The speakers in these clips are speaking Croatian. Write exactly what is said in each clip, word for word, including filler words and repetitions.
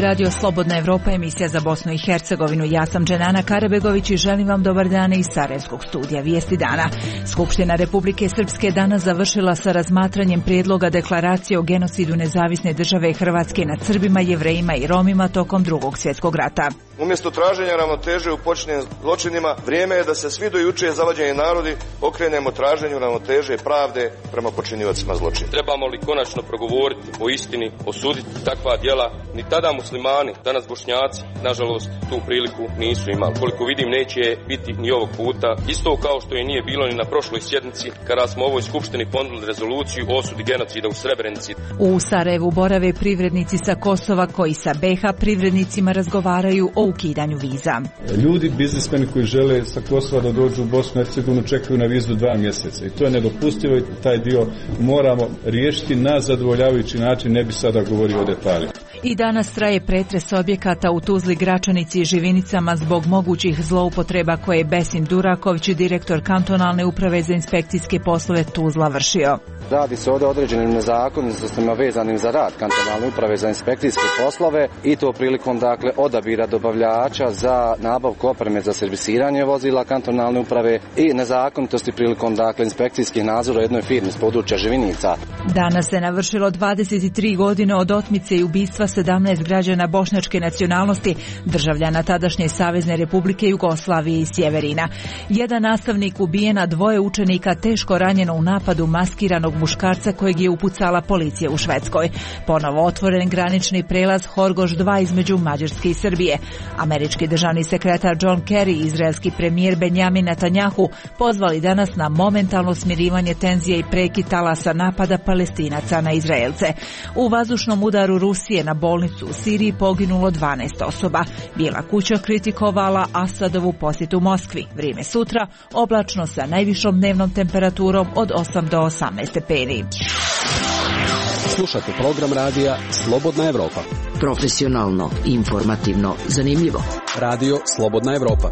je Radio Slobodna Evropa, emisija za Bosnu i Hercegovinu. Ja sam Dženana Karabegović i želim vam dobar dan iz Sarajevskog studija Vijesti dana. Skupština Republike Srpske danas završila sa razmatranjem prijedloga deklaracije o genocidu nezavisne države Hrvatske nad Srbima, Jevrejima i Romima tokom Drugog svjetskog rata. Umjesto traženja ravnoteže u počinjenim zločinima, vrijeme je da se svi do jučer zavađeni narodi okrenemo traženju ravnoteže pravde prema počinjivacima zločina. Trebamo li konačno progovoriti o istini, osuditi takva djela? Ni tada muslimani, danas Bošnjaci, nažalost, tu priliku nisu imali. Koliko vidim, neće biti ni ovog puta. Isto kao što je nije bilo ni na prošloj sjednici, kada smo u ovoj skupštini ponudili rezoluciju o osudi genocida u Srebrenici. U Sarajevu borave privrednici sa Kosova koji sa B iH privrednicima razgovaraju o ukidanju viza. Ljudi, biznismeni koji žele sa Kosova da dođu u Bosnu i Hercegovinu čekaju na vizu dva mjeseca i to je nedopustivo i taj dio moramo riješiti na zadovoljavajući način, ne bi sada govorio o detaljima. I danas traje pretres objekata u Tuzli, Gračanici i Živinicama zbog mogućih zloupotreba koje je Besim Duraković, direktor kantonalne uprave za inspekcijske poslove Tuzla, vršio. Radi se ovdje o određenim nezakonitostima vezanim za rad kantonalne uprave za inspekcijske poslove i to prilikom dakle odabira dobavljača za nabavku opreme za servisiranje vozila kantonalne uprave i nezakonitosti prilikom dakle inspekcijskih nadzora u jednoj firmi s područja Živinica. Danas se navršilo dvadeset tri godine od otmice i ubistva sedamnaest građana bošnjačke nacionalnosti, državljana tadašnje Savezne Republike Jugoslavije i Sjeverina. Jedan nastavnik ubijen, a dvoje učenika teško ranjeno u napadu maskiranog muškarca kojeg je upucala policija u Švedskoj. Ponovo otvoren granični prelaz Horgoš dva između Mađarske i Srbije. Američki državni sekretar John Kerry i izraelski premijer Benjamin Netanjahu pozvali danas na momentalno smirivanje tenzije i prekid talasa napada Palestinaca na Izraelce. U vazdušnom udaru Rusije na bolnicu u Siriji poginulo dvanaest osoba. Bijela kuća kritikovala Asadovu posjetu Moskvi. Vrijeme sutra oblačno sa najvišom dnevnom temperaturom od osam do osamnaest stepeni. Slušate program radija Slobodna Evropa. Profesionalno, informativno, zanimljivo. Radio Slobodna Evropa.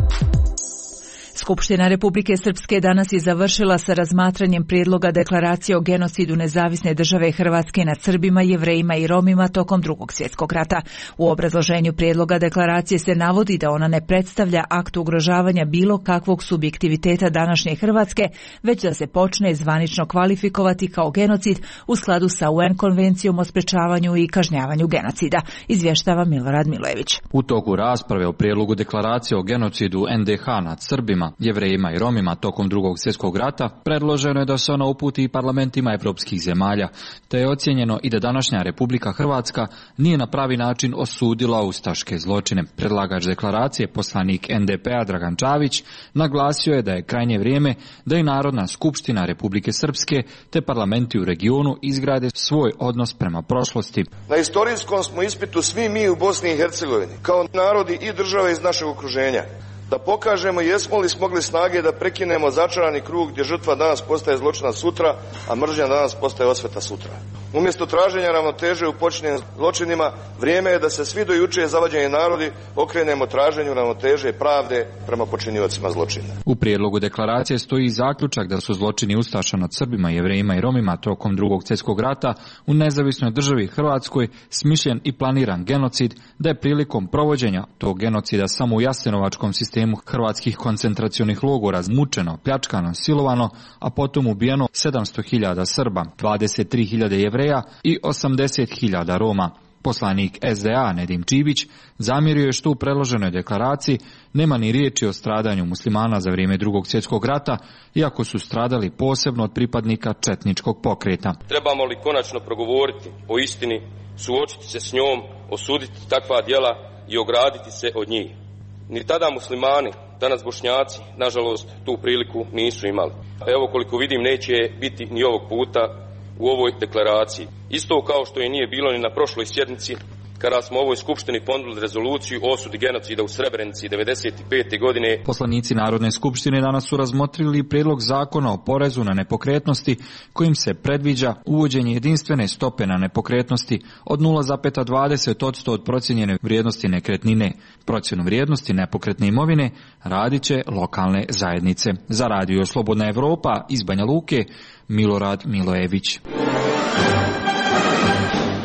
Skupština Republike Srpske danas je završila sa razmatranjem prijedloga deklaracije o genocidu nezavisne države Hrvatske nad Srbima, Jevrejima i Romima tokom Drugog svjetskog rata. U obrazloženju prijedloga deklaracije se navodi da ona ne predstavlja akt ugrožavanja bilo kakvog subjektiviteta današnje Hrvatske, već da se počne zvanično kvalifikovati kao genocid u skladu sa U N konvencijom o sprečavanju i kažnjavanju genocida, izvještava Milorad Milojević. U toku rasprave o prijedlogu deklaracije o genocidu N D H nad Srbima, Jevrejima i Romima tokom Drugog svjetskog rata, predloženo je da se ona uputi i parlamentima evropskih zemalja, te je ocijenjeno i da današnja Republika Hrvatska nije na pravi način osudila ustaške zločine. Predlagač deklaracije, poslanik N D P-a Dragan Čavić, naglasio je da je krajnje vrijeme da i Narodna skupština Republike Srpske te parlamenti u regionu izgrade svoj odnos prema prošlosti. Na istorijskom smo ispitu svi mi u Bosni i Hercegovini, kao narodi i države iz našeg okruženja, da pokažemo jesmo li smogli snage da prekinemo začarani krug gdje žrtva danas postaje zločina sutra, a mržnja danas postaje osveta sutra. Umjesto traženja ravnoteže u počinjenim zločinima, vrijeme je da se svi do jučer zavađeni narodi okrenemo traženju ravnoteže pravde prema počinjivacima zločina. U prijedlogu deklaracije stoji zaključak da su zločini ustaša nad Srbima, Jevrejima i Romima tokom Drugog svjetskog rata u nezavisnoj državi Hrvatskoj smišljen i planiran genocid, da je prilikom provođenja tog genocida samo u jasenovačkom sistemu hrvatskih koncentracionih logora mučeno, pljačkano, silovano, a potom ubijeno sedamsto hiljada Srba, dvadeset tri hiljade Jevreja i osamdeset hiljada Roma. Poslanik S D A Nedim Čibić zamjerio je što u predloženoj deklaraciji nema ni riječi o stradanju muslimana za vrijeme Drugog svjetskog rata, iako su stradali posebno od pripadnika četničkog pokreta. Trebamo li konačno progovoriti o istini, suočiti se s njom, osuditi takva djela i ograditi se od njih? Ni tada muslimani, danas Bošnjaci, nažalost, tu priliku nisu imali. Evo koliko vidim, neće biti ni ovog puta u ovoj deklaraciji. Isto kao što je nije bilo ni na prošloj sjednici, kada smo u ovoj skupštini ponudili rezoluciju o osudi genocida u Srebrenici devedeset pete godine. Poslanici Narodne skupštine danas su razmotrili prijedlog zakona o porezu na nepokretnosti, kojim se predviđa uvođenje jedinstvene stope na nepokretnosti od nula zarez dvadeset posto od procijenjene vrijednosti nekretnine. Procjenu vrijednosti nepokretne imovine radit će lokalne zajednice. Za Radio Slobodna Evropa iz Banja Luke, Milorad Milojević.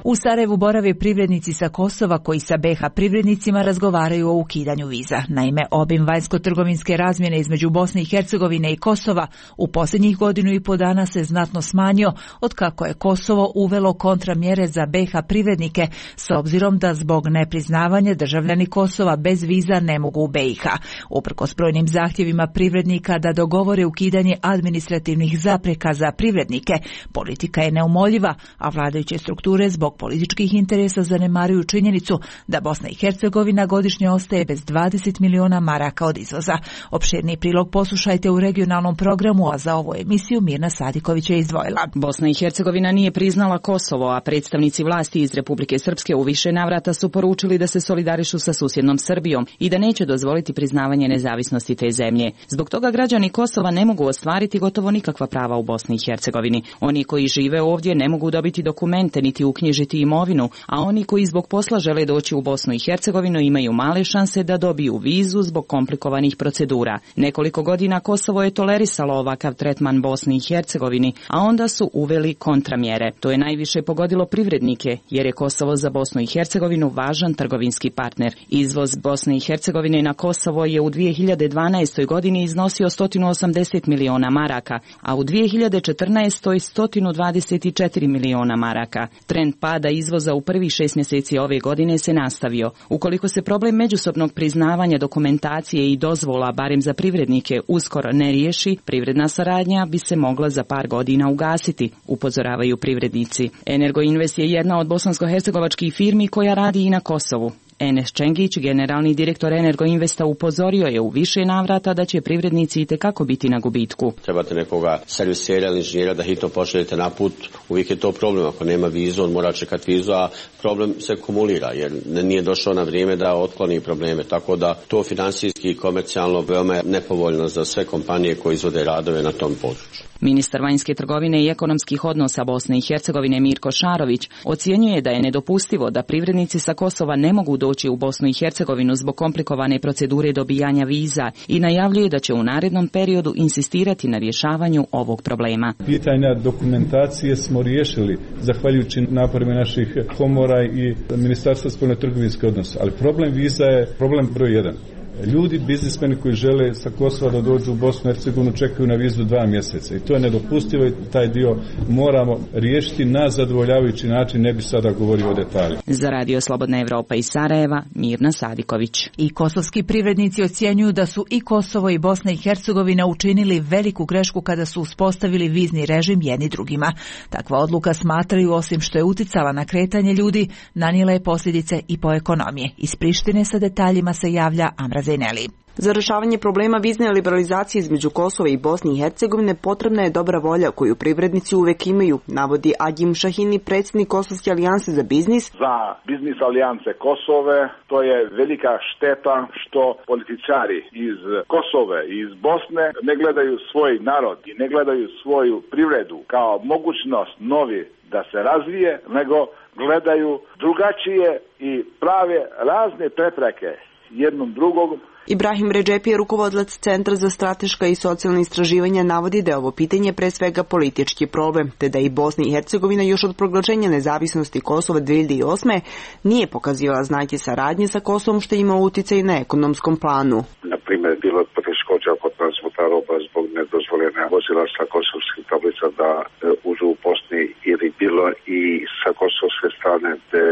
U Sarajevu borave privrednici sa Kosova koji sa B H privrednicima razgovaraju o ukidanju viza. Naime, obim vanjsko-trgovinske razmjene između Bosne i Hercegovine i Kosova u posljednjih godinu i po dana se znatno smanjio od kako je Kosovo uvelo kontramjere za B H privrednike s obzirom da zbog nepriznavanja državljani Kosova bez viza ne mogu u B i H. Uprkos brojnim zahtjevima privrednika da dogovore ukidanje administrativnih zapreka za privrednike, politika je neumoljiva, a vladajuće strukture zbog političkih interesa zanemaruju činjenicu da Bosna i Hercegovina godišnje ostaje bez dvadeset miliona maraka od izvoza. Opširni prilog poslušajte u regionalnom programu, a za ovu emisiju Mirna Sadiković je izdvojila. Bosna i Hercegovina nije priznala Kosovo, a predstavnici vlasti iz Republike Srpske u više navrata su poručili da se solidarišu sa susjednom Srbijom i da neće dozvoliti priznavanje nezavisnosti te zemlje. Zbog toga građani Kosova ne mogu ostvariti gotovo nikakva prava u Bosni i Hercegovini. Oni koji žive ovdje ne mogu dobiti dokumente niti uknjižiti imovinu, a oni koji zbog posla žele doći u Bosnu i Hercegovinu imaju male šanse da dobiju vizu zbog komplikovanih procedura. Nekoliko godina Kosovo je tolerisalo ovakav tretman Bosni i Hercegovini, a onda su uveli kontramjere. To je najviše pogodilo privrednike, jer je Kosovo za Bosnu i Hercegovinu važan trgovinski partner. Izvoz Bosne i Hercegovine na Kosovo je u dvije hiljade dvanaestoj godini iznosio sto osamdeset miliona maraka, a u dvije hiljade četrnaestoj sto dvadeset četiri miliona maraka. Trend pada izvoza u prvih šest mjeseci ove godine se nastavio. Ukoliko se problem međusobnog priznavanja dokumentacije i dozvola, barem za privrednike, uskoro ne riješi, privredna saradnja bi se mogla za par godina ugasiti, upozoravaju privrednici. Energoinvest je jedna od bosansko-hercegovačkih firmi koja radi i na Kosovu. Enes Čengić, generalni direktor Energoinvesta, upozorio je u više navrata da će privrednici itekako biti na gubitku. Trebate nekoga servisera ili inženjera da hitno pošaljete na put, uvijek je to problem. Ako nema vizu, on mora čekati vizu, a problem se kumulira jer nije došao na vrijeme da otkloni probleme. Tako da to finansijski i komercijalno veoma je nepovoljno za sve kompanije koje izvode radove na tom području. Ministar vanjske trgovine i ekonomskih odnosa Bosne i Hercegovine Mirko Šarović ocjenjuje da je nedopustivo da privrednici sa Kosova ne mogu doći u Bosnu i Hercegovinu zbog komplikovane procedure dobijanja viza i najavljuje da će u narednom periodu insistirati na rješavanju ovog problema. Pitanja dokumentacije smo riješili zahvaljujući naporima naših komora i Ministarstva spoljnotrgovinske odnose, ali problem viza je problem broj jedan. Ljudi, biznismeni koji žele sa Kosova da dođu u Bosnu i Hercegovinu čekaju na vizu dva mjeseca i to je nedopustivo i taj dio moramo riješiti na zadovoljavajući način, ne bi sada govorio o detalju. Za Radio Slobodna Evropa iz Sarajeva, Mirna Sadiković. I kosovski privrednici ocjenjuju da su i Kosovo i Bosna i Hercegovina učinili veliku grešku kada su uspostavili vizni režim jedni drugima. Takva odluka, smatraju, osim što je uticala na kretanje ljudi, nanijela je posljedice i po ekonomije. Iz Prištine sa detaljima se javlja Amra Zeneli. Za rješavanje problema vizne liberalizacije između Kosova i Bosne i Hercegovine potrebna je dobra volja koju privrednici uvek imaju, navodi Agim Šahini, predsjednik Kosovske alijanse za biznis. Za biznis alijanse Kosove to je velika šteta što političari iz Kosove i iz Bosne ne gledaju svoj narod i ne gledaju svoju privredu kao mogućnost novi da se razvije, nego gledaju drugačije i prave razne prepreke jednom drugom. Ibrahim Redžepi je rukovodilac Centra za strateška i socijalna istraživanja, navodi da je ovo pitanje pre svega politički problem, te da i Bosna i Hercegovina još od proglašenja nezavisnosti Kosova dvije hiljade osme nije pokazivala znake saradnje sa Kosovom, što ima uticaj na ekonomskom planu. Na primjer, bilo je poteškoća kod transporta roba zbog nedozvoljene vozila sa kosovskih tablica da uđu u Bosni, ili bilo i sa kosovske strane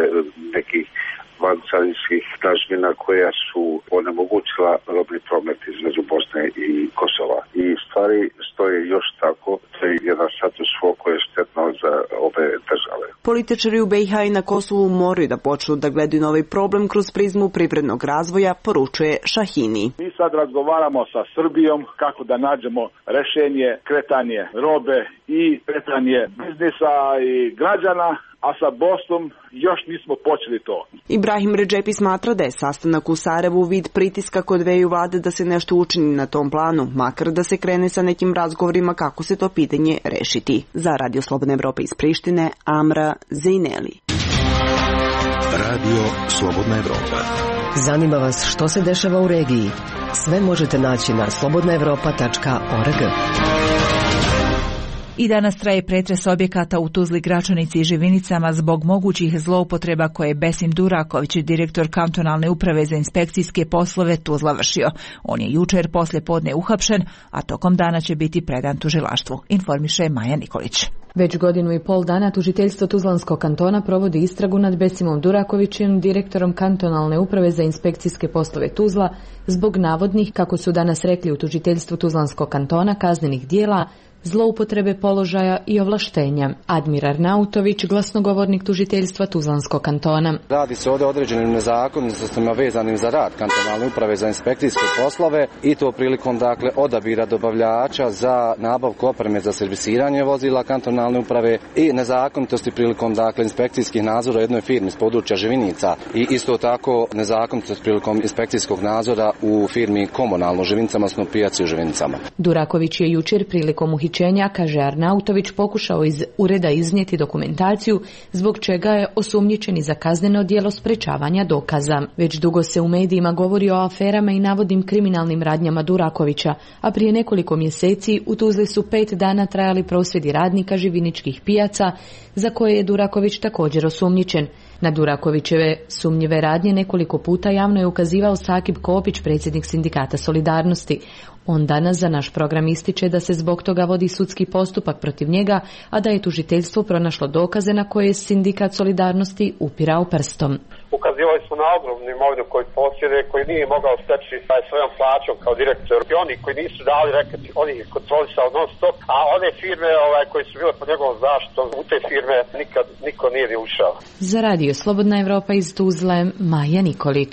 nekih vancarinskih dažbina koja su onemogućila robni promet između Bosne i Kosova. I stvari stoje još tako, to je jedan status quo koji je štetno za ove države. Političari u B i H i na Kosovu moraju da počnu da gledaju na ovaj problem kroz prizmu privrednog razvoja, poručuje Šahini. Mi sad razgovaramo sa Srbijom kako da nađemo rešenje, kretanje robe i kretanje biznisa i građana, a sa Bosnom još nismo počeli to. Ibrahim Redžepi smatra da je sastanak u Sarajevu vid pritiska kod dveju vlade da se nešto učini na tom planu, makar da se krene sa nekim razgovorima kako se to pitanje rešiti. Za Radio Slobodna Evropa iz Prištine, Amra Zejneli. Radio Slobodna Evropa. Zanima vas što se dešava u regiji? Sve možete naći na slobodna evropa tačka org. I danas traje pretres objekata u Tuzli, Gračanici i Živinicama zbog mogućih zloupotreba koje je Besim Duraković, direktor kantonalne uprave za inspekcijske poslove, Tuzla vršio. On je jučer poslje podne uhapšen, a tokom dana će biti predan tužilaštvu, informiše Maja Nikolić. Već godinu i pol dana tužiteljstvo Tuzlanskog kantona provodi istragu nad Besimom Durakovićem, direktorom kantonalne uprave za inspekcijske poslove Tuzla, zbog navodnih, kako su danas rekli u tužiteljstvu Tuzlanskog kantona, kaznenih dijela, zloupotrebe položaja i ovlaštenja. Admir Arnautović, glasnogovornik tužiteljstva Tuzlanskog kantona. Radi se ovdje o određenim nezakonitostima vezanim za rad kantonalne uprave za inspekcijske poslove i to prilikom dakle odabira dobavljača za nabavku opreme za servisiranje vozila kantonalne uprave i nezakonitosti prilikom dakle inspekcijskih nadzora u jednoj firmi iz područja Živinica i isto tako nezakonitost prilikom inspekcijskog nadzora u firmi Komunalno Živinicama, odnosno pijaci u Živinicama. Duraković je jučer prilikom uhićenja, kaže Arnautović, pokušao iz ureda iznijeti dokumentaciju zbog čega je osumnjičen za kazneno djelo sprečavanja dokaza. Već dugo se u medijima govori o aferama i navodnim kriminalnim radnjama Durakovića, a prije nekoliko mjeseci u Tuzli su pet dana trajali prosvjedi radnika živiničkih pijaca za koje je Duraković također osumnjičen. Na Durakovićeve sumnjive radnje nekoliko puta javno je ukazivao Sakib Kopić, predsjednik sindikata Solidarnosti. On danas za naš program ističe da se zbog toga vodi sudski postupak protiv njega, a da je tužiteljstvo pronašlo dokaze na koje je sindikat Solidarnosti upirao prstom. Ukazivali smo na ogromnu imovinu koju posjeduje, koji nije mogao steći sa svojom plaćom kao direktor. I oni koji nisu dali reketi, on ih kontrolisao non stop, a one firme ovaj, koje su bile pod njegovom zaštitom, u te firme nikad niko nije ni ušao. Za radio Slobodna Evropa iz Tuzle, Maja Nikolić.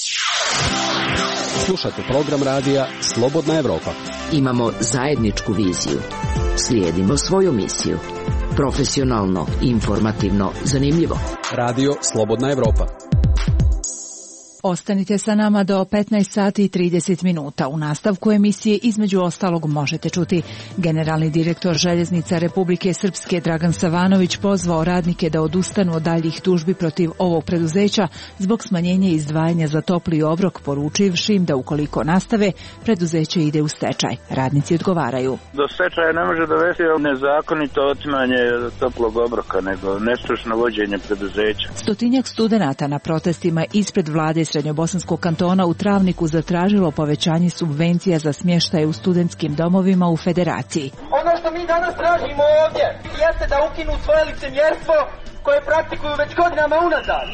Slušajte program radija Slobodna Evropa. Imamo zajedničku viziju. Slijedimo svoju misiju. Profesionalno, informativno, zanimljivo. Radio Slobodna Evropa. Ostanite sa nama do petnaest sati i trideset minuta. U nastavku emisije između ostalog možete čuti: generalni direktor Željeznica Republike Srpske Dragan Savanović pozvao radnike da odustanu od daljih tužbi protiv ovog preduzeća zbog smanjenja izdvajanja za topli obrok, poručivši im da ukoliko nastave, preduzeće ide u stečaj. Radnici odgovaraju: do stečaja ne može dovesti nezakonito otimanje toplog obroka, nego nestručno vođenje preduzeća. Stotinjak studenata na protestima ispred vlade Srednjobosanskog kantona u Travniku zatražilo povećanje subvencija za smještaj u studentskim domovima u Federaciji. Ono što mi danas tražimo ovdje jeste da ukinu svoje licemjerstvo koje praktikuju već godinama unazad.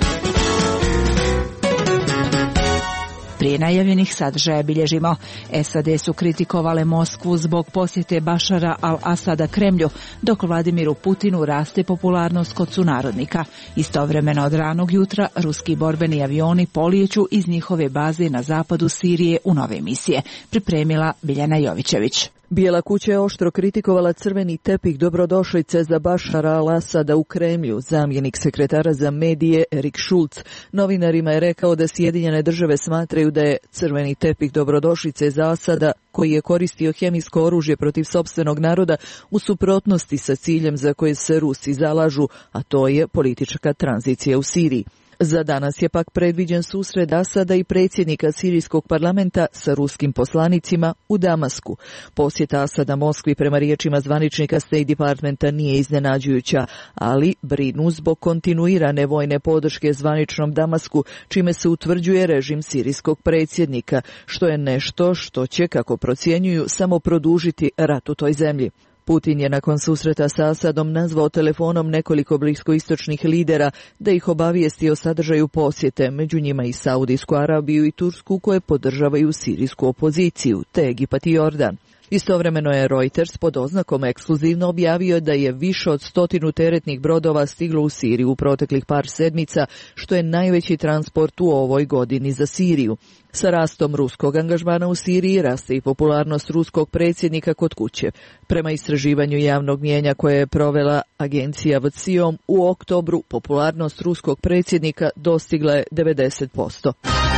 Prije najavljenih sadržaja bilježimo: S A D su kritikovale Moskvu zbog posjete Bašara al-Asada Kremlju, dok Vladimiru Putinu raste popularnost kod sunarodnika. Istovremeno od ranog jutra ruski borbeni avioni polijeću iz njihove baze na zapadu Sirije u nove misije. Pripremila Biljana Jovićević. Bijela kuća je oštro kritikovala crveni tepih dobrodošlice za Bašara al-Asada u Kremlju. Zamjenik sekretara za medije Erik Schulz novinarima je rekao da Sjedinjene države smatraju da je crveni tepih dobrodošlice za Asada, koji je koristio hemijsko oružje protiv sopstvenog naroda, u suprotnosti sa ciljem za koje se Rusi zalažu, a to je politička tranzicija u Siriji. Za danas je pak predviđen susret Asada i predsjednika sirijskog parlamenta sa ruskim poslanicima u Damasku. Posjeta Asada Moskvi prema riječima zvaničnika State Departmenta nije iznenađujuća, ali brinu zbog kontinuirane vojne podrške zvaničnom Damasku, čime se utvrđuje režim sirijskog predsjednika, što je nešto što će, kako procjenjuju, samo produžiti rat u toj zemlji. Putin je nakon susreta sa Asadom nazvao telefonom nekoliko bliskoistočnih lidera da ih obavijesti o sadržaju posjete, među njima i Saudijsku Arabiju i Tursku, koje podržavaju sirijsku opoziciju, te Egipat i Jordan. Istovremeno je Reuters pod oznakom ekskluzivno objavio da je više od stotinu teretnih brodova stiglo u Siriju u proteklih par sedmica, što je najveći transport u ovoj godini za Siriju. Sa rastom ruskog angažmana u Siriji raste i popularnost ruskog predsjednika kod kuće. Prema istraživanju javnog mnijenja koje je provela agencija V C I O M, u oktobru popularnost ruskog predsjednika dostigla je devedeset posto.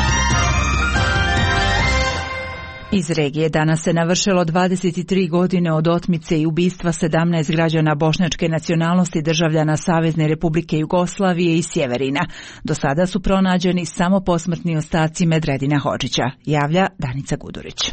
Iz regije danas se navršilo dvadeset tri godine od otmice i ubistva sedamnaest građana bošnjačke nacionalnosti, državljana Savezne Republike Jugoslavije i Sjeverina. Do sada su pronađeni samo posmrtni ostaci Medredina Hodžića, javlja Danica Gudurić.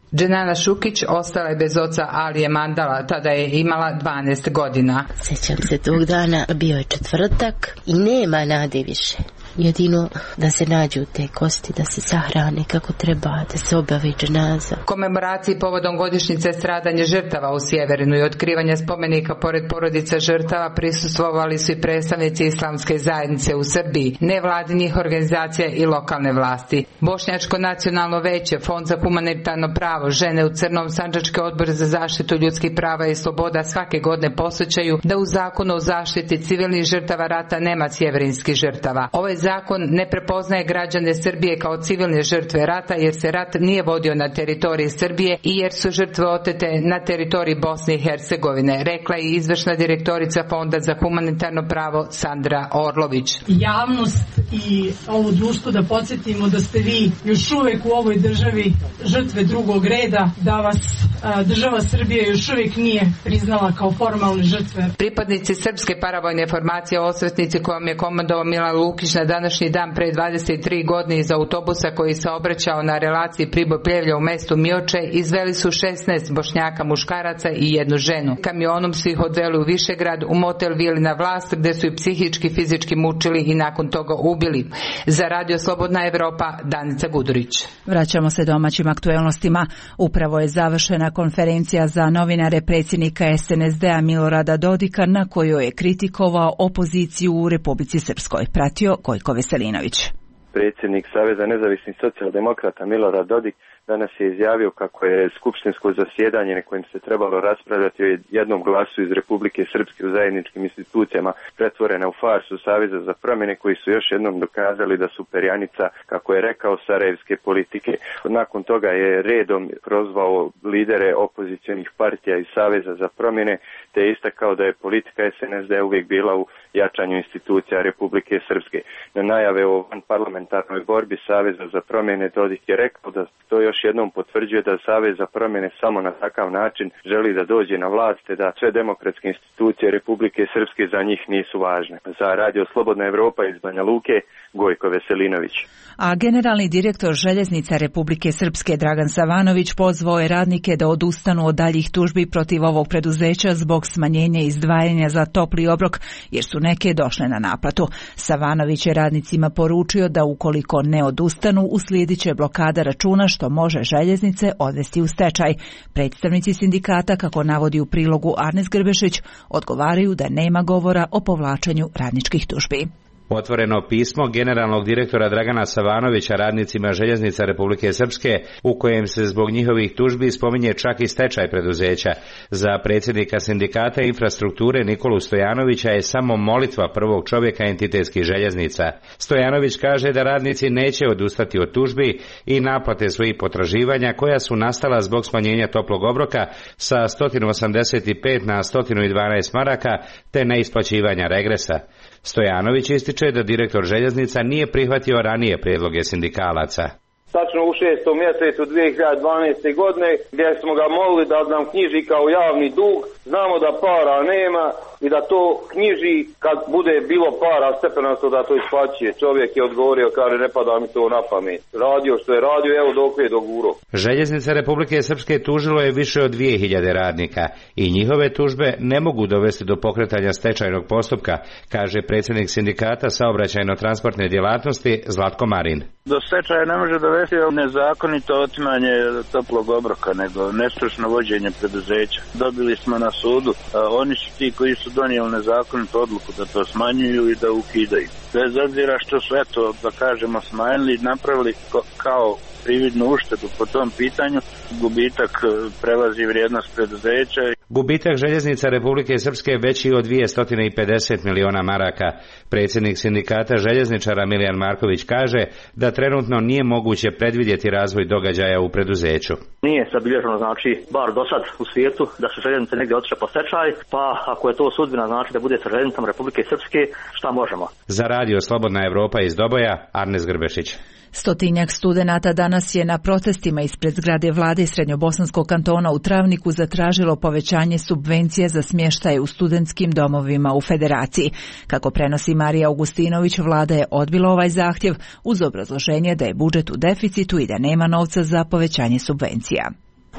Dženana Šukić ostala je bez oca Alije Mandala, tada je imala dvanaest godina. Sjećam se tog dana, bio je četvrtak i nema nade više. Jedino da se nađu te kosti, da se sahrane kako treba, da se obavi dženaza. Komemoraciji povodom godišnjice stradanja žrtava u Sjeverinu i otkrivanja spomenika pored porodica žrtava prisustvovali su i predstavnici islamske zajednice u Srbiji, nevladinih organizacija i lokalne vlasti. Bošnjačko nacionalno veće, Fond za humanitarno pravo, Žene u crnom, Sandžački odbor za zaštitu ljudskih prava i sloboda svake godine posjećaju da u zakonu o zaštiti civilnih žrtava rata nema sjeverinskih žrtava. Ovaj zakon ne prepoznaje građane Srbije kao civilne žrtve rata jer se rat nije vodio na teritoriji Srbije i jer su žrtve otete na teritoriji Bosne i Hercegovine, rekla je izvršna direktorica Fonda za humanitarno pravo Sandra Orlović. Javnost i ovo društvo da podsjetimo da ste vi još uvek u ovoj državi žrtve drugog reda, da vas a, država Srbije još uvek nije priznala kao formalne žrtve. Pripadnici srpske paravojne formacije Osvetnici kojom je komandovao Milan Lukić na današnji dan pre dvadeset tri godine iz autobusa koji se obraćao na relaciji Priboj-Pljevlja u mestu Mioče izveli su šesnaest Bošnjaka muškaraca i jednu ženu. Kamionom su ih odveli u Višegrad, u motel Vili na Vlast gde su ih psihički, fizički mučili i nakon toga ubili. Za Radio Slobodna Evropa, Danica Gudurić. Vraćamo se domaćim aktuelnostima. Upravo je završena konferencija za novinare predsjednika es en es de-a Milorada Dodika na kojoj je kritikovao opoziciju u Republici Srpskoj. Pratio Gojko Veselinović. Predsjednik Saveza nezavisnih socijaldemokrata Milorad Dodik danas je izjavio kako je skupštinsko zasjedanje na kojem se trebalo raspravljati o jednom glasu iz Republike Srpske u zajedničkim institucijama pretvorena u farsu Saveza za promjene koji su još jednom dokazali da su perjanica, kako je rekao, sarajevske politike. Nakon toga je redom prozvao lidere opozicionih partija iz Saveza za promjene te je istakao da je politika es en es de uvijek bila u jačanju institucija Republike Srpske. Na najave o parlamentarnoj borbi Saveza za promjene Dodik je rekao da to još jednom potvrđuje da Savez za promjene samo na takav način želi da dođe na vlast te da sve demokratske institucije Republike Srpske za njih nisu važne. Za Radio Slobodna Evropa iz Banja Luke, Gojko Veselinović. A generalni direktor Željeznica Republike Srpske Dragan Savanović pozvao je radnike da odustanu od daljih tužbi protiv ovog preduzeća zbog smanjenja izdvajanja za topli obrok jer su neke došle na naplatu. Savanović je radnicima poručio da ukoliko ne odustanu uslijedit će blokada računa što može željeznice odvesti u stečaj. Predstavnici sindikata, kako navodi u prilogu Arnes Grbešić, odgovaraju da nema govora o povlačenju radničkih tužbi. Otvoreno pismo generalnog direktora Dragana Savanovića radnicima Željeznica Republike Srpske u kojem se zbog njihovih tužbi spominje čak i stečaj preduzeća. Za predsjednika sindikata infrastrukture Nikolu Stojanovića je samo molitva prvog čovjeka entitetskih željeznica. Stojanović kaže da radnici neće odustati od tužbi i naplate svojih potraživanja koja su nastala zbog smanjenja toplog obroka sa sto osamdeset pet na sto dvanaest maraka te neisplaćivanja regresa. Stojanović ističe da direktor željeznica nije prihvatio ranije prijedloge sindikalaca. Tačno u šestom mjesecu dvije hiljade dvanaeste. godine gdje smo ga molili da nam knjiži kao javni dug, znamo da para nema i da to knjiži kad bude bilo para stepenasto da to isplaćuje. Čovjek je odgovorio, kaže ne pada mi to na pamet. Radio što je radio, evo dok je doguro. Željeznica Republike Srpske tužilo je više od dvije hiljade radnika i njihove tužbe ne mogu dovesti do pokretanja stečajnog postupka, kaže predsjednik sindikata saobraćajno-transportne djelatnosti Zlatko Marin. Do stečaja ne može dovesti nezakonito otimanje toplog obroka, nego nestručno vođenje preduzeća. Dobili smo na sudu, a oni su ti koji su donijeli nezakonitu odluku da to smanjuju i da ukidaju. Bez obzira što su, eto, da kažemo, smanjili, napravili kao prividnu uštedu po tom pitanju, gubitak prelazi vrijednost preduzeća. Gubitak Željeznica Republike Srpske veći od dvjesto pedeset miliona maraka. Predsjednik sindikata željezničara Milijan Marković kaže da trenutno nije moguće predvidjeti razvoj događaja u preduzeću. Nije zabilježeno, znači, bar do sad u svijetu da su željeznice negdje otišle po stečaj, pa ako je to sudbina, znači da bude sa željeznicama Republike Srpske, šta možemo? Za Radio Slobodna Evropa iz Doboja, Arnes Grbešić. Stotinjak studenata danas je na protestima ispred zgrade vlade Srednjobosanskog kantona u Travniku zatražilo povećanje subvencije za smještaje u studentskim domovima u Federaciji. Kako prenosi Marija Augustinović, vlada je odbila ovaj zahtjev uz obrazloženje da je budžet u deficitu i da nema novca za povećanje subvencija.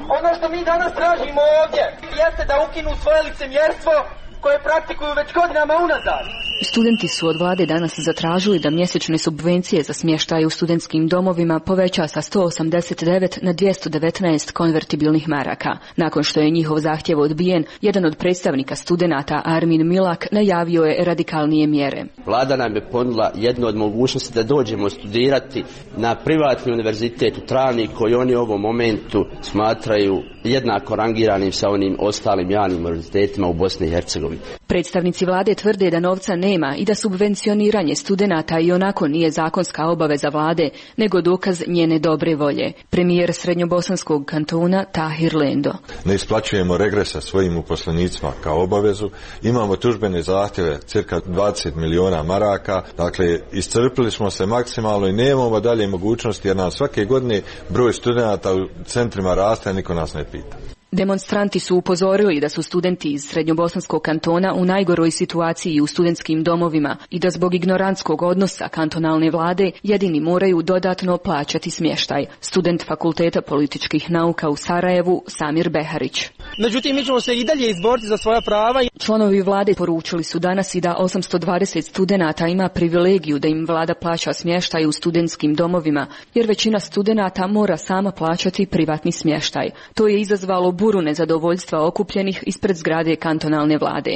Ono što mi danas tražimo ovdje jeste da ukinu svoje licemjerstvo koje praktikuju već godinama unazad. Studenti su od vlade danas zatražili da mjesečne subvencije za smještaj u studentskim domovima poveća sa sto osamdeset devet na dvjesto devetnaest konvertibilnih maraka. Nakon što je njihov zahtjev odbijen, jedan od predstavnika studenata, Armin Milak, najavio je radikalnije mjere. Vlada nam je ponudila jednu od mogućnosti da dođemo studirati na privatni univerzitet u Travni koji oni u ovom momentu smatraju jednako rangiranim sa onim ostalim javnim univerzitetima u Bosni i Hercegovini. Predstavnici vlade tvrde da novca nema i da subvencioniranje studenata i onako nije zakonska obaveza vlade, nego dokaz njene dobre volje. Premijer Srednjobosanskog kantona Tahir Lendo. Ne isplaćujemo regresa svojim uposlenicima kao obavezu. Imamo tužbene zahtjeve cirka dvadeset miliona maraka. Dakle, iscrpili smo se maksimalno i nemamo dalje mogućnosti jer nam svake godine broj studenata u centrima raste, a niko nas ne pita. Demonstranti su upozorili da su studenti iz Srednjobosanskog kantona u najgoroj situaciji u studentskim domovima i da zbog ignorantskog odnosa kantonalne vlade jedini moraju dodatno plaćati smještaj. Student Fakulteta političkih nauka u Sarajevu, Samir Beharić. Međutim, mi ćemo se i dalje izboriti za svoja prava. Članovi vlade poručili su danas i da osamsto dvadeset studenata ima privilegiju da im vlada plaća smještaj u studentskim domovima, jer većina studenata mora sama plaćati privatni smještaj. To je izazvalo buru nezadovoljstva okupljenih ispred zgrade kantonalne vlade.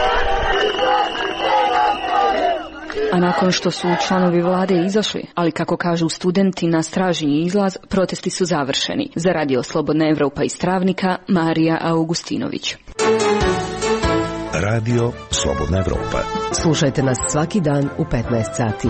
A nakon što su članovi vlade izašli, ali kako kažu studenti na stražnji izlaz, protesti su završeni. Za Radio Slobodna Evropa iz Travnika, Marija Augustinović. Radio Slobodna Evropa. Slušajte nas svaki dan u petnaest sati.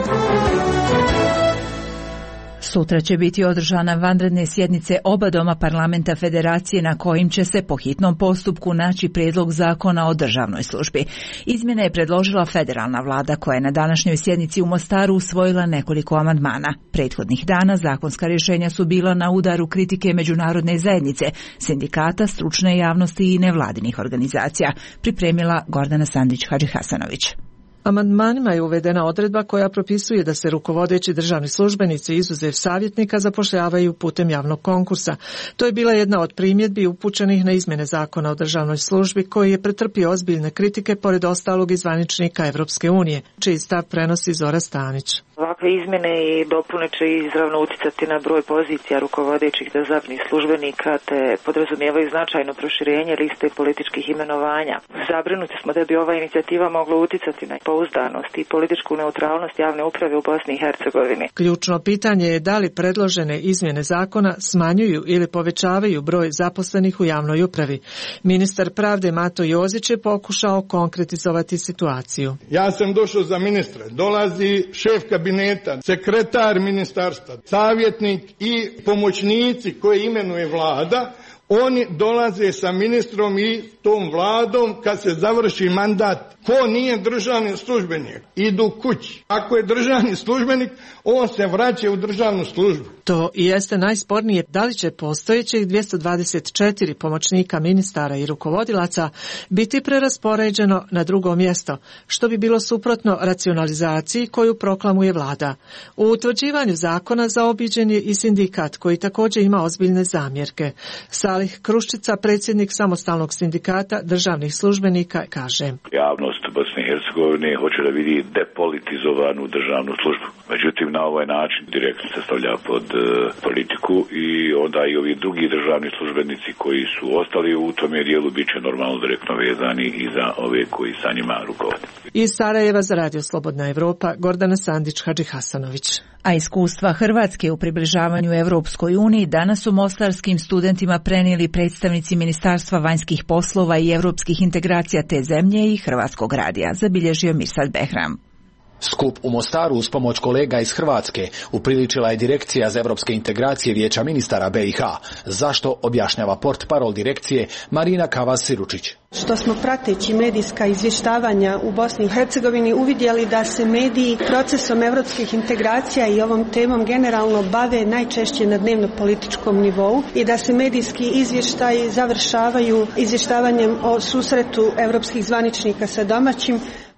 Sutra će biti održana vanredne sjednice oba doma parlamenta Federacije na kojim će se po hitnom postupku naći prijedlog zakona o državnoj službi. Izmjene je predložila federalna vlada koja je na današnjoj sjednici u Mostaru usvojila nekoliko amandmana. Prethodnih dana zakonska rješenja su bila na udaru kritike međunarodne zajednice, sindikata, stručne javnosti i nevladinih organizacija. Pripremila Gordana Sandić-Hadžihasanović. Amandmanima je uvedena odredba koja propisuje da se rukovodeći državni službenici izuzev savjetnika zapošljavaju putem javnog konkursa. To je bila jedna od primjedbi upućenih na izmjene zakona o državnoj službi koji je pretrpio ozbiljne kritike pored ostalog i zvaničnika Evropske unije, čiji stav prenosi Zora Stanić. Ovakve izmjene i dopune će izravno utjecati na broj pozicija rukovodećih državnih službenika te podrazumijevaju značajno proširenje liste političkih imenovanja. Zabrinuti smo da bi ova inicijativa mogla utjecati na pouzdanost i političku neutralnost javne uprave u Bosni i Hercegovini. Ključno pitanje je da li predložene izmjene zakona smanjuju ili povećavaju broj zaposlenih u javnoj upravi. Ministar pravde Mato Jozić je pokušao konkretizovati situaciju. Ja sam došao za ministra, dolazi šef kabineta, sekretar ministarstva, savjetnik i pomoćnici koje imenuje vlada. Oni dolaze sa ministrom i tom vladom kad se završi mandat. Ko nije državni službenik, idu kući. Ako je državni službenik, on se vraća u državnu službu. To i jeste najspornije da li će postojećih dvjesto dvadeset četiri pomoćnika ministara i rukovodilaca biti preraspoređeno na drugo mjesto, što bi bilo suprotno racionalizaciji koju proklamuje vlada. U utvrđivanju zakona zaobiđen je i sindikat koji također ima ozbiljne zamjerke. Salih Kruščica, predsjednik samostalnog sindikata državnih službenika, kaže: Javnost Bosne i Hercegovine hoće da vidi depolitizovanu državnu službu. Međutim, na ovaj način direktno se stavlja pod uh, politiku i onda i ovi drugi državni službenici koji su ostali u tome dijelu bit će normalno direktno vezani i za ove koji sa njima rukovode. Iz Sarajeva za Radio Slobodna Evropa, Gordana Sandić-Hadžihasanović. A iskustva Hrvatske u približavanju Evropskoj uniji danas su mostarskim studentima prenijeli predstavnici Ministarstva vanjskih poslova i europskih integracija te zemlje i Hrvatskog radija, zabilježio Mirsad Behram. Skup u Mostaru uz pomoć kolega iz Hrvatske upriličila je Direkcija za evropske integracije Vijeća ministara B i H. Zašto, objašnjava portparol direkcije Marina Kavas-Siručić. Što smo prateći medijska izvještavanja u Bosni i Hercegovini uvidjeli da se mediji procesom evropskih integracija i ovom temom generalno bave najčešće na dnevno političkom nivou i da se medijski izvještaji završavaju izvještavanjem o susretu evropskih zvaničnika sa domaćim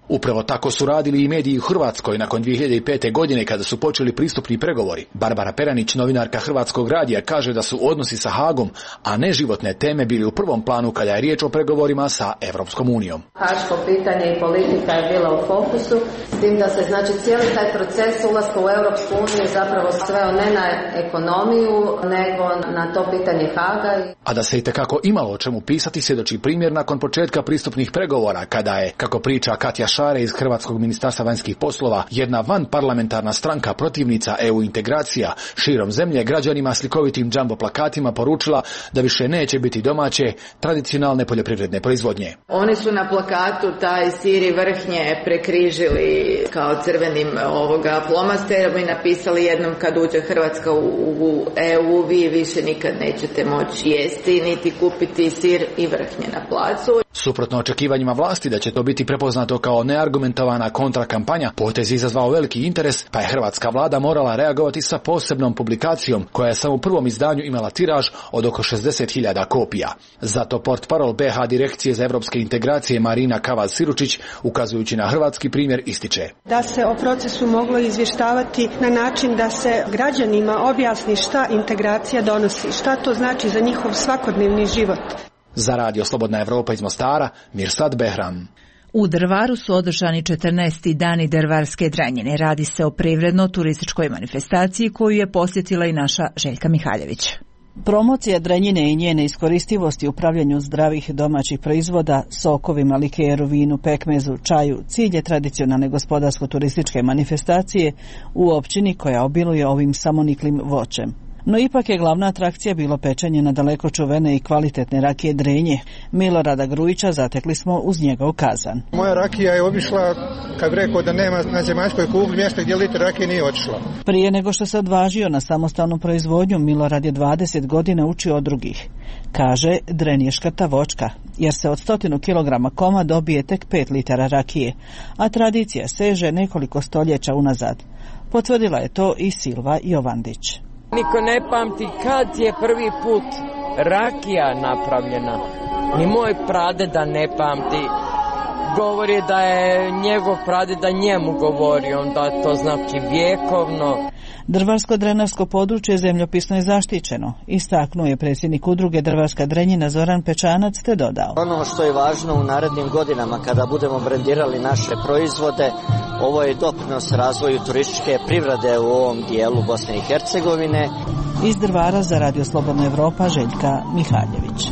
Upravo tako su radili i mediji u Hrvatskoj nakon dvije hiljade pete. godine kada su počeli pristupni pregovori. Barbara Peranić, novinarka Hrvatskog radija, kaže da su odnosi sa Hagom, a ne životne teme, bili u prvom planu kada je riječ o pregovorima sa Evropskom unijom. Haško pitanje i politika je bila u fokusu, s tim da se znači cijeli taj proces ulaska u Europsku uniju zapravo sveo ne na ekonomiju, nego na to pitanje Haga. A da se itekako imalo o čemu pisati svjedoči primjer nakon početka pristupnih pregovora, kada je, kako priča Katja Šare iz Hrvatskog ministarstva vanjskih poslova, jedna vanparlamentarna stranka protivnica E U integracija širom zemlje građanima slikovitim džambo plakatima poručila da više neće biti domaće tradicionalne poljoprivredne proizvodnje. Oni su na plakatu taj sir i vrhnje prekrižili kao crvenim ovoga flomasterom i napisali jednom kad uđe Hrvatska u, u E U vi više nikad nećete moći jesti niti kupiti sir i vrhnje na placu. Suprotno očekivanjima vlasti da će to biti prepoznato kao neargumentovana kontrakampanja, potez izazvao veliki interes, pa je hrvatska vlada morala reagovati sa posebnom publikacijom koja je samo u prvom izdanju imala tiraž od oko šezdeset hiljada kopija. Zato portparol B H Direkcije za evropske integracije Marina Kavaz-Siručić, ukazujući na hrvatski primjer, ističe da se o procesu moglo izvještavati na način da se građanima objasni šta integracija donosi, šta to znači za njihov svakodnevni život. Za Radio Slobodna Evropa iz Mostara, Mirsad Behram. U Drvaru su održani četrnaesti dani drvarske drenjine. Radi se o privredno-turističkoj manifestaciji koju je posjetila i naša Željka Mihaljević. Promocija drenjine i njene iskoristivosti u upravljanju zdravih domaćih proizvoda, sokovima, likeru, vinu, pekmezu, čaju, cilj je tradicionalne gospodarsko-turističke manifestacije u općini koja obiluje ovim samoniklim voćem. No ipak je glavna atrakcija bilo pečenje na daleko čuvene i kvalitetne rakije Drenje. Milorada Grujića zatekli smo uz njegov kazan. Moja rakija je obišla, kad rekao da nema na zemaljskoj kugli mjesta gdje liter rakije nije otišla. Prije nego što se odvažio na samostalnu proizvodnju, Milorad je dvadeset godina učio od drugih. Kaže, Dren je škrta voćka, jer se od stotinu kilograma koma dobije tek pet litara rakije, a tradicija seže nekoliko stoljeća unazad. Potvrdila je to i Silva Jovandić. Niko ne pamti kad je prvi put rakija napravljena. Ni moj pradeda ne pamti. Govori da je njegov pradeda njemu govorio, onda to znači vjekovno. Drvarsko-drenarsko područje zemljopisno je zaštićeno, istaknuo je predsjednik udruge Drvarska drenjina Zoran Pečanac te dodao. Ono što je važno u narednim godinama kada budemo brendirali naše proizvode, ovo je doprinos razvoju turističke privrede u ovom dijelu Bosne i Hercegovine. Iz Drvara za Radio Slobodna Evropa Željka Mihaljević.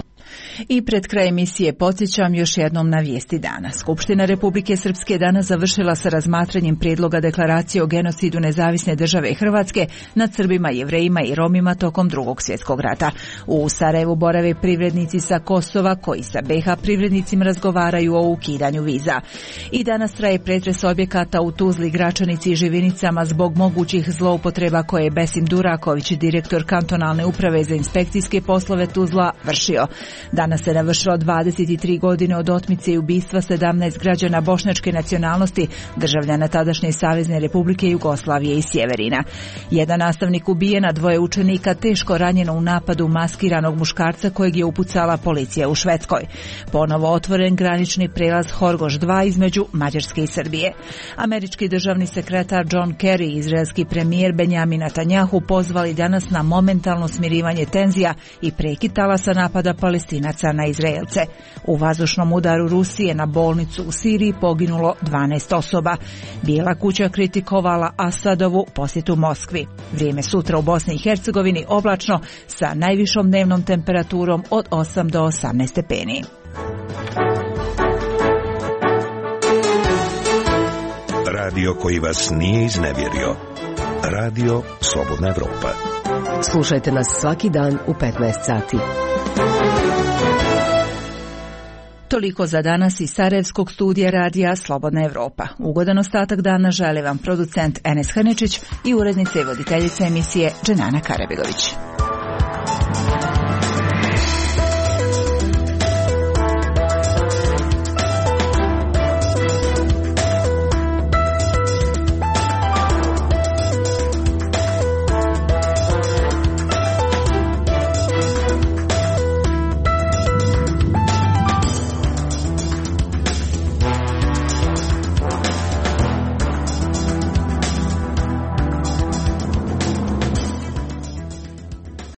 I pred kraj emisije podsjećam još jednom na vijesti dana. Skupština Republike Srpske danas završila sa razmatranjem prijedloga deklaracije o genocidu Nezavisne države Hrvatske nad Srbima, Jevrejima i Romima tokom Drugog svjetskog rata. U Sarajevu borave privrednici sa Kosova koji sa B H privrednicima razgovaraju o ukidanju viza. I danas traje pretres objekata u Tuzli, Gračanici i Živinicama zbog mogućih zloupotreba koje je Besim Duraković, direktor kantonalne uprave za inspekcijske poslove Tuzla, vršio. Danas se navršilo dvadeset tri godine od otmice i ubistva sedamnaest građana bošnjačke nacionalnosti, državljana tadašnje Savezne Republike Jugoslavije i Sjeverina. Jedan nastavnik ubijen, a dvoje učenika teško ranjeno u napadu maskiranog muškarca kojeg je upucala policija u Švedskoj. Ponovo otvoren granični prelaz Horgoš dva između Mađarske i Srbije. Američki državni sekretar John Kerry i izraelski premijer Benjamin Netanjahu pozvali danas na momentalno smirivanje tenzija i prekid talasa napada Palestinaca na Izraelce. U vazdušnom udaru Rusije na bolnicu u Siriji poginulo dvanaest osoba. Bijela kuća kritikovala Asadovu posjetu Moskvi. Vrijeme sutra u Bosni i Hercegovini oblačno sa najvišom dnevnom temperaturom od osam do osamnaest stepeni. Radio koji vas nije iznevjerio. Radio Slobodna Evropa. Slušajte nas svaki dan u petnaest sati. Toliko za danas iz Sarajevskog studija radija Slobodna Evropa. Ugodan ostatak dana želi vam producent Enes Hrnečić i urednica i voditeljica emisije Dženana Karabegović.